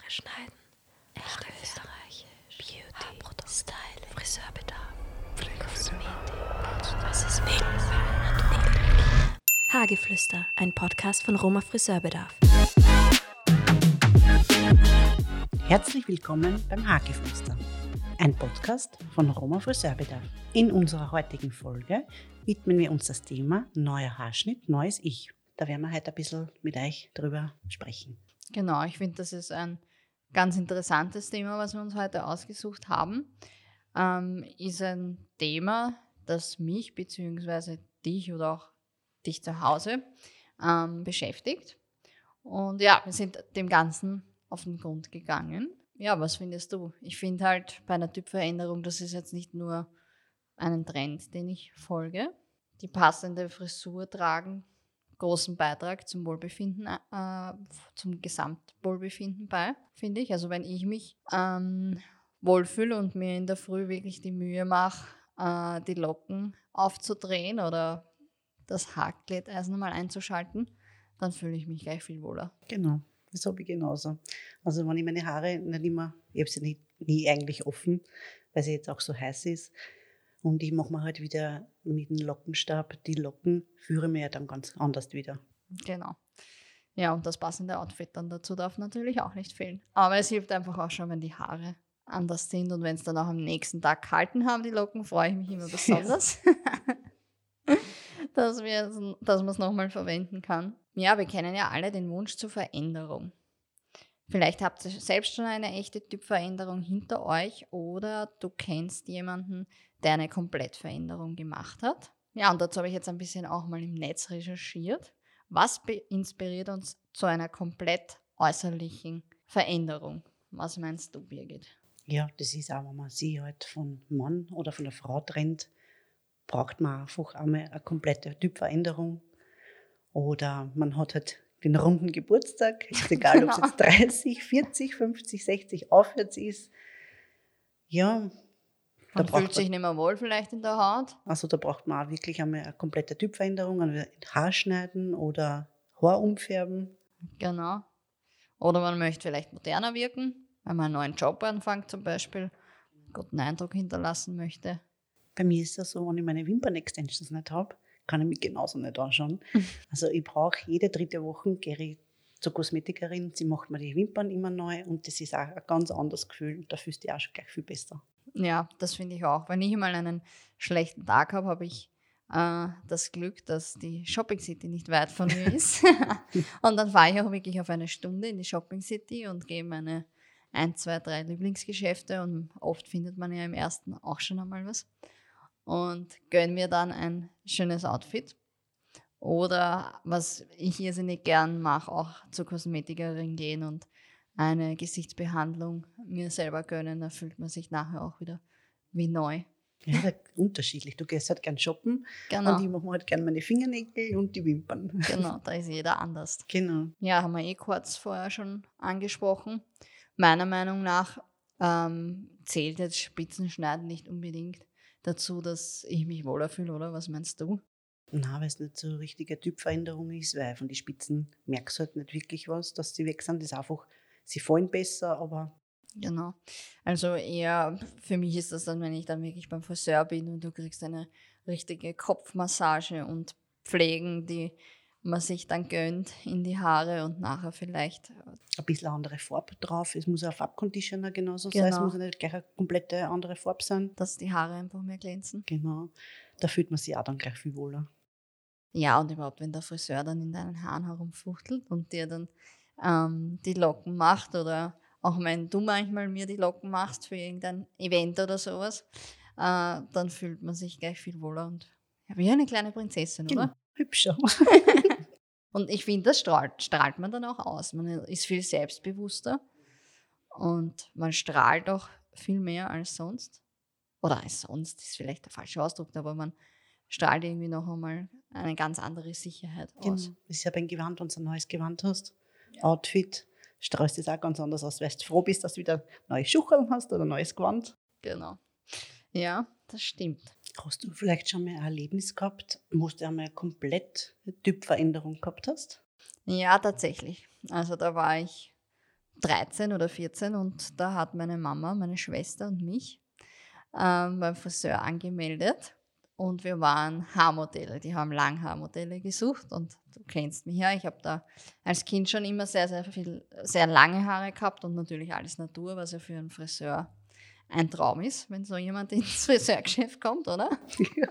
Haare schneiden, echte österreichische Beauty, Haarprodukte, Styling, Friseurbedarf, Kosmetik, was ist Make-up, Haargeflüster, ein Podcast von Roma Friseurbedarf. Herzlich willkommen beim Haargeflüster, ein Podcast von Roma Friseurbedarf. In unserer heutigen Folge widmen wir uns das Thema neuer Haarschnitt, neues Ich. Da werden wir heute ein bisschen mit euch drüber sprechen. Genau, ich finde, das ist ein ganz interessantes Thema, was wir uns heute ausgesucht haben. Ist ein Thema, das mich bzw. dich oder auch dich zu Hause beschäftigt. Und ja, wir sind dem Ganzen auf den Grund gegangen. Ja, was findest du? Ich finde halt bei einer Typveränderung, das ist jetzt nicht nur einen Trend, den ich folge. Die passende Frisur tragen großen Beitrag zum Wohlbefinden, zum Gesamtwohlbefinden bei, finde ich. Also wenn ich mich wohlfühle und mir in der Früh wirklich die Mühe mache, die Locken aufzudrehen oder das Haarglätteisen mal einzuschalten, dann fühle ich mich gleich viel wohler. Genau, das habe ich genauso. Also wenn ich meine Haare nicht immer, ich habe sie nie eigentlich offen, weil sie jetzt auch so heiß ist. Und ich mache mir halt wieder mit dem Lockenstab die Locken, führe mir ja dann ganz anders wieder. Genau. Ja, und das passende Outfit dann dazu darf natürlich auch nicht fehlen. Aber es hilft einfach auch schon, wenn die Haare anders sind und wenn es dann auch am nächsten Tag gehalten haben, die Locken, freue ich mich immer besonders, dass man es nochmal verwenden kann. Ja, wir kennen ja alle den Wunsch zur Veränderung. Vielleicht habt ihr selbst schon eine echte Typveränderung hinter euch oder du kennst jemanden, der eine Komplettveränderung gemacht hat. Ja, und dazu habe ich jetzt ein bisschen auch mal im Netz recherchiert. Was inspiriert uns zu einer komplett äußerlichen Veränderung? Was meinst du, Birgit? Ja, das ist auch, wenn man sich halt von Mann oder von der Frau trennt, braucht man einfach einmal eine komplette Typveränderung. Oder man hat halt den runden Geburtstag, ist egal, ob es jetzt 30, 40, 50, 60 aufwärts ist. Ja, Man fühlt sich nicht mehr wohl vielleicht in der Haut. Also da braucht man auch wirklich einmal eine komplette Typveränderung, ein Haarschneiden oder Haar umfärben. Genau. Oder man möchte vielleicht moderner wirken, wenn man einen neuen Job anfängt zum Beispiel, einen guten Eindruck hinterlassen möchte. Bei mir ist das so, wenn ich meine Wimpern-Extensions nicht habe, kann ich mich genauso nicht anschauen. Also ich brauche jede 3. Woche, gehe ich zur Kosmetikerin, sie macht mir die Wimpern immer neu und das ist auch ein ganz anderes Gefühl. Da fühlst du dich auch schon gleich viel besser. Ja, das finde ich auch. Wenn ich mal einen schlechten Tag habe, habe ich das Glück, dass die Shopping City nicht weit von mir ist. Und dann fahre ich auch wirklich auf eine Stunde in die Shopping City und gehe meine 1, 2, 3 Lieblingsgeschäfte und oft findet man ja im ersten auch schon einmal was. Und gönne mir dann ein schönes Outfit. Oder was ich irrsinnig gern mache, auch zur Kosmetikerin gehen und eine Gesichtsbehandlung mir selber gönnen. Da fühlt man sich nachher auch wieder wie neu. Ja, unterschiedlich. Du gehst halt gern shoppen Genau. und ich mache halt gern meine Fingernägel und die Wimpern. Genau, da ist jeder anders. Genau. Ja, haben wir kurz vorher schon angesprochen. Meiner Meinung nach zählt jetzt Spitzenschneiden nicht unbedingt dazu, dass ich mich wohler fühle, oder? Was meinst du? Nein, weil es nicht so eine richtige Typveränderung ist, weil von den Spitzen merkst du halt nicht wirklich was, dass sie weg sind. Das ist einfach, sie fallen besser, aber... Genau. Also eher für mich ist das dann, wenn ich dann wirklich beim Friseur bin und du kriegst eine richtige Kopfmassage und Pflegen, die man sich dann gönnt in die Haare und nachher vielleicht... Ein bisschen andere Farbe drauf. Es muss auch ein Farbconditioner genauso sein. Es muss ja nicht gleich eine komplette andere Farbe sein. Dass die Haare einfach mehr glänzen. Genau. Da fühlt man sich auch dann gleich viel wohler. Ja, und überhaupt, wenn der Friseur dann in deinen Haaren herumfuchtelt und dir dann die Locken macht oder auch wenn du manchmal mir die Locken machst für irgendein Event oder sowas, dann fühlt man sich gleich viel wohler und ja, wie eine kleine Prinzessin, Genau. oder? Hübscher. Und ich finde, das strahlt man dann auch aus. Man ist viel selbstbewusster und man strahlt auch viel mehr als sonst. Oder als sonst ist vielleicht der falsche Ausdruck, aber man strahlt irgendwie noch einmal eine ganz andere Sicherheit aus. Genau. Das ist ja beim Gewand, wenn du ein neues Gewand hast, Outfit, strahlst du das auch ganz anders aus, weil du froh bist, dass du wieder neue Schucheln hast oder ein neues Gewand. Genau. Ja, das stimmt. Hast du vielleicht schon mal ein Erlebnis gehabt, wo du einmal komplett eine Typveränderung gehabt hast? Ja, tatsächlich. Also da war ich 13 oder 14 und da hat meine Mama, meine Schwester und mich beim Friseur angemeldet und wir waren Haarmodelle. Die haben Langhaarmodelle gesucht und du kennst mich ja. Ich habe da als Kind schon immer sehr, sehr lange Haare gehabt und natürlich alles Natur, was ja für einen Friseur ein Traum ist, wenn so jemand ins Friseurgeschäft kommt, oder? Ja.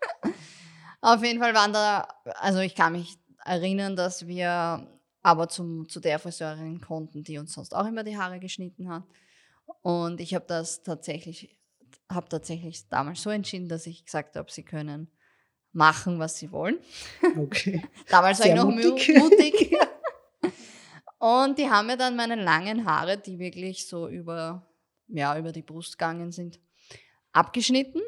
Auf jeden Fall waren da, also ich kann mich erinnern, dass wir aber zu der Friseurin konnten, die uns sonst auch immer die Haare geschnitten hat. Und ich habe tatsächlich damals so entschieden, dass ich gesagt habe, sie können machen, was sie wollen. Okay. Damals war ich noch mutig. mutig. Und die haben mir dann meine langen Haare, die wirklich so über die Brust gegangen sind, abgeschnitten.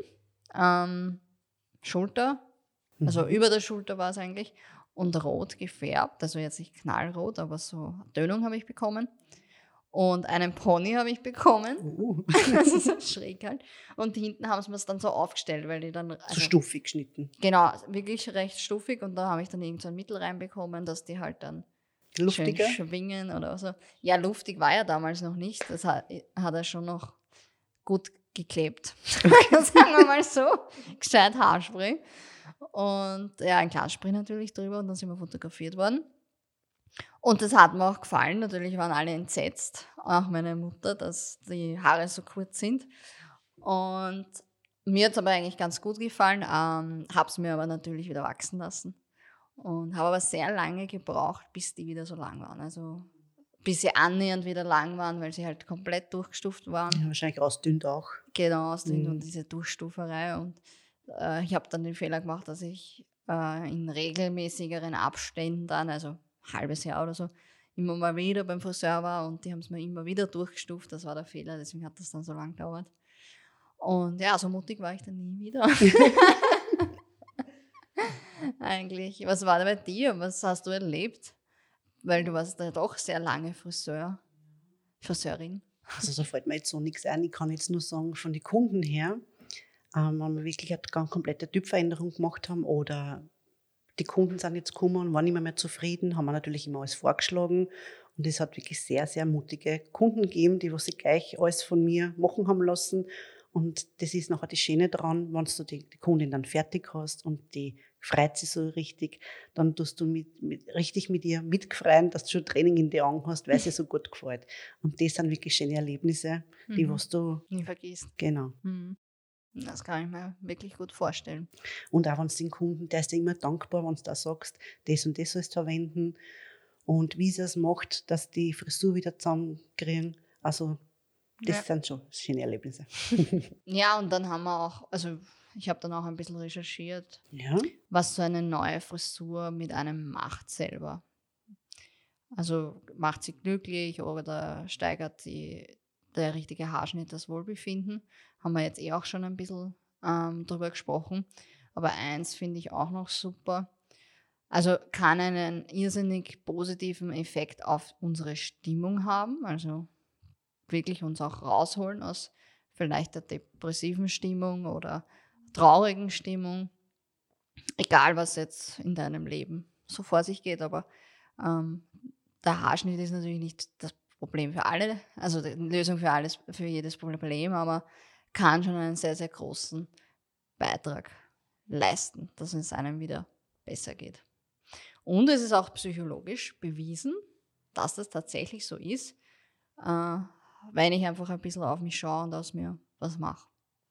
Schulter, also über der Schulter war es eigentlich. Und rot gefärbt, also jetzt nicht knallrot, aber so Tönung habe ich bekommen. Und einen Pony habe ich bekommen. Das ist so schräg halt. Und hinten haben sie mir es dann so aufgestellt, weil die dann... so stufig geschnitten. Genau, wirklich recht stufig. Und da habe ich dann irgend so ein Mittel reinbekommen, dass die halt dann luftiger schön schwingen oder so. Ja, luftig war ja damals noch nicht. Das hat er schon noch gut geklebt. Sagen wir mal so. Gescheit Haarspray. Und ja, ein Glasspray natürlich drüber und dann sind wir fotografiert worden. Und das hat mir auch gefallen. Natürlich waren alle entsetzt, auch meine Mutter, dass die Haare so kurz sind. Und mir hat es aber eigentlich ganz gut gefallen, habe es mir aber natürlich wieder wachsen lassen. Und habe aber sehr lange gebraucht, bis die wieder so lang waren. Also bis sie annähernd wieder lang waren, weil sie halt komplett durchgestuft waren. Ja, wahrscheinlich ausdünnt auch. Genau, ausdünnt und diese Durchstuferei. Und ich habe dann den Fehler gemacht, dass ich in regelmäßigeren Abständen dann, also ein halbes Jahr oder so, immer mal wieder beim Friseur war und die haben es mir immer wieder durchgestuft. Das war der Fehler, deswegen hat das dann so lang gedauert. Und ja, so mutig war ich dann nie wieder. Eigentlich. Was war da bei dir? Was hast du erlebt? Weil du warst ja doch sehr lange Friseurin. Also so fällt mir jetzt so nichts ein. Ich kann jetzt nur sagen, von den Kunden her, wenn wir wirklich eine ganz komplette Typveränderung gemacht haben oder die Kunden sind jetzt gekommen und waren nicht mehr zufrieden, haben wir natürlich immer alles vorgeschlagen. Und es hat wirklich sehr, sehr mutige Kunden gegeben, die was sie gleich alles von mir machen haben lassen. Und das ist nachher das Schöne dran, wenn du die Kundin dann fertig hast und die freut sich so richtig, dann tust du richtig mit ihr mitgefreien, dass du schon Training in die Augen hast, weil es ihr so gut gefällt. Und das sind wirklich schöne Erlebnisse, die was du nie vergisst. Genau. Das kann ich mir wirklich gut vorstellen. Und auch wenn du den Kunden, der ist dir immer dankbar, wenn du da sagst, das und das sollst du verwenden und wie sie es macht, dass die Frisur wieder zusammenkriegen. Also das sind schon schöne Erlebnisse. Ja, und dann haben wir auch, also ich habe dann auch ein bisschen recherchiert, was so eine neue Frisur mit einem macht selber. Also macht sie glücklich oder steigert der richtige Haarschnitt das Wohlbefinden. Haben wir jetzt auch schon ein bisschen drüber gesprochen. Aber eins finde ich auch noch super. Also kann einen irrsinnig positiven Effekt auf unsere Stimmung haben. Also wirklich uns auch rausholen aus vielleicht der depressiven Stimmung oder traurigen Stimmung. Egal, was jetzt in deinem Leben so vor sich geht. Aber der Haarschnitt ist natürlich nicht das Problem für alle, also die Lösung für jedes Problem, aber kann schon einen sehr, sehr großen Beitrag leisten, dass es einem wieder besser geht. Und es ist auch psychologisch bewiesen, dass das tatsächlich so ist, wenn ich einfach ein bisschen auf mich schaue und aus mir was mache.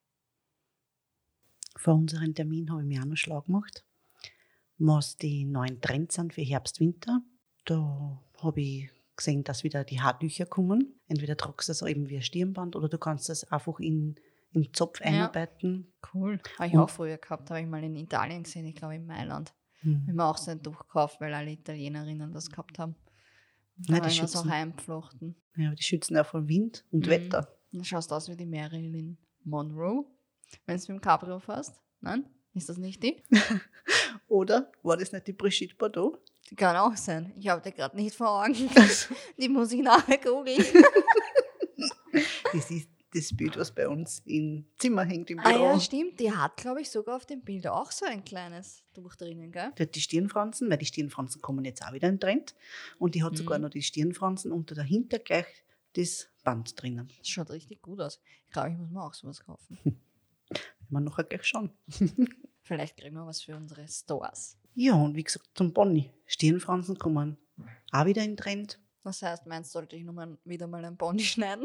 Vor unserem Termin habe ich mir auch noch schlau gemacht, was die neuen Trends sind für Herbst, Winter. Da habe ich gesehen, dass wieder die Haartücher kommen. Entweder tragst du das eben wie ein Stirnband oder du kannst das einfach im Zopf einarbeiten. Cool. Habe ich auch früher gehabt, habe ich mal in Italien gesehen, ich glaube in Mailand. Habe mir auch so ein Tuch gekauft, weil alle Italienerinnen das gehabt haben. Da habe ich das auch einpflochten. Ja, die schützen auch vor Wind und Wetter. Dann schaust du aus wie die Marilyn Monroe, wenn du mit dem Cabrio fährst. Nein? Ist das nicht die? Oder war das nicht die Brigitte Bardot? Die kann auch sein. Ich habe die gerade nicht vor Augen. Die muss ich nachher googeln. das Bild, was bei uns im Zimmer hängt im Ah Büro. ja, stimmt. Die hat, glaube ich, sogar auf dem Bild auch so ein kleines Tuch drinnen, gell? Die hat die Stirnfransen, weil die Stirnfransen kommen jetzt auch wieder in den Trend. Und die hat sogar noch die Stirnfransen und dahinter gleich das Band drinnen. Das schaut richtig gut aus. Ich glaube, ich muss mir auch sowas kaufen. Man nachher gleich schauen. Vielleicht kriegen wir was für unsere Stores. Ja, und wie gesagt, zum Pony. Stirnfransen kommen auch wieder in den Trend. Das heißt, meinst sollte ich wieder mal einen Pony schneiden?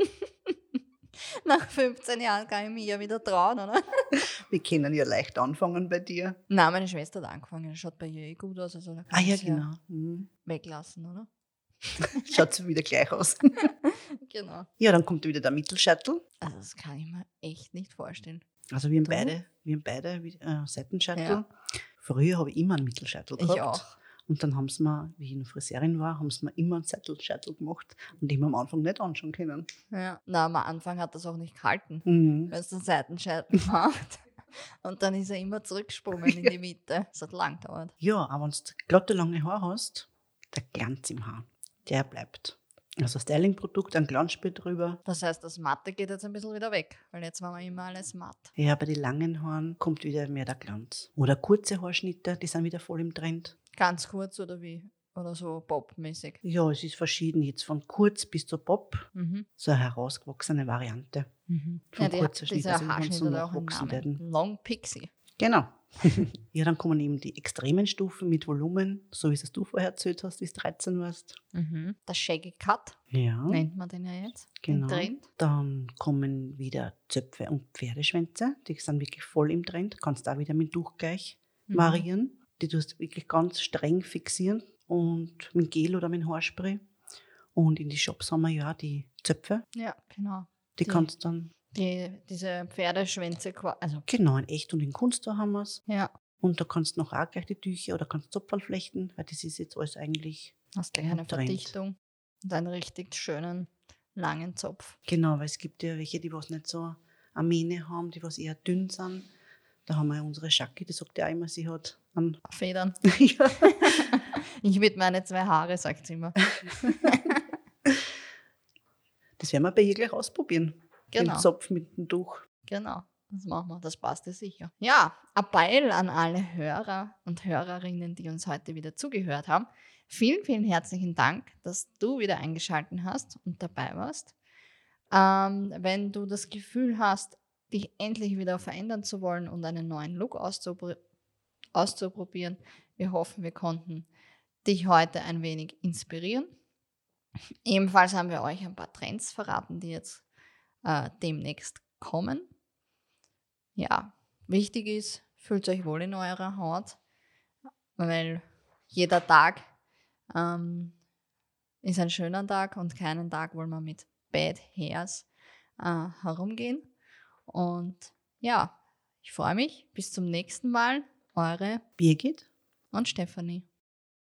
Nach 15 Jahren kann ich mich ja wieder trauen, oder? Wir können ja leicht anfangen bei dir. Nein, meine Schwester hat angefangen. Das schaut bei ihr gut aus. Also da kann Ja, ich's genau. Mhm. weglassen, oder? Schaut so wieder gleich aus. Genau. Ja, dann kommt wieder der Mittelscheitel. Also das kann ich mir echt nicht vorstellen. Also wir haben Du? beide Seitenscheitel. Ja. Früher habe ich immer einen Mittelscheitel gehabt. Ich auch. Und dann haben sie mir, wie ich noch Friseurin war, haben sie mir immer einen Seitenscheitel gemacht und die haben am Anfang nicht anschauen können. Ja. Na, am Anfang hat das auch nicht gehalten. Mhm. Wenn es den Seitenscheitel macht. Und dann ist er immer zurückgesprungen in die Mitte. Das hat lang gedauert. Ja, aber wenn du glatte, lange Haare hast, der Glanz im Haar, der bleibt. Also Styling-Produkt, ein Glanzspül drüber. Das heißt, das Matte geht jetzt ein bisschen wieder weg. Weil jetzt war immer alles matt. Ja, bei den langen Haaren kommt wieder mehr der Glanz. Oder kurze Haarschnitte, die sind wieder voll im Trend. Ganz kurz oder wie? Oder so Pop-mäßig. Ja, es ist verschieden, jetzt von kurz bis zu Pop. Mhm. So eine herausgewachsene Variante. Mhm. Von Ja, kurzer Schnitt, dieser also wenn Haarschnitt sie hat auch einen nachwachsen Namen. werden. Long Pixie. Genau. Ja, dann kommen eben die extremen Stufen mit Volumen, so wie es du vorher erzählt hast, wie du 13 warst. Mhm. Der Shaggy Cut Ja, nennt man den ja jetzt. genau. Im Trend. Dann kommen wieder Zöpfe und Pferdeschwänze, die sind wirklich voll im Trend. Kannst da wieder mit Tuch gleich Mhm. variieren. Die tust du wirklich ganz streng fixieren und mit Gel oder mit Haarspray. Und in die Shops haben wir ja die Zöpfe, Ja, genau. die Die- kannst du dann, Diese Pferdeschwänze, also genau, in echt und in Kunst da haben wir es. ja, Und da kannst du noch auch gleich die Tücher oder kannst Zopferl flechten, weil das ist jetzt alles eigentlich, hast gleich eine Trend. Verdichtung und einen richtig schönen, langen Zopf. genau, weil es gibt ja welche, die was nicht so eine Mähne haben, die was eher dünn sind. Da haben wir ja unsere Schacki, die sagt ja auch immer, sie hat einen Federn. ja. Ich mit meine 2 Haare, sagt sie immer. Das werden wir bei ihr gleich ausprobieren. Genau. Den Zopf mit dem Tuch. Genau, das machen wir, das passt ja sicher. Ja, Appell an alle Hörer und Hörerinnen, die uns heute wieder zugehört haben. Vielen, vielen herzlichen Dank, dass du wieder eingeschaltet hast und dabei warst. Wenn du das Gefühl hast, dich endlich wieder verändern zu wollen und einen neuen Look auszuprobieren, wir hoffen, wir konnten dich heute ein wenig inspirieren. Ebenfalls haben wir euch ein paar Trends verraten, die jetzt demnächst kommen. Ja, wichtig ist, fühlt euch wohl in eurer Haut, weil jeder Tag ist ein schöner Tag und keinen Tag wollen wir mit Bad Hairs herumgehen. Und ja, ich freue mich. Bis zum nächsten Mal. Eure Birgit? und Stefanie.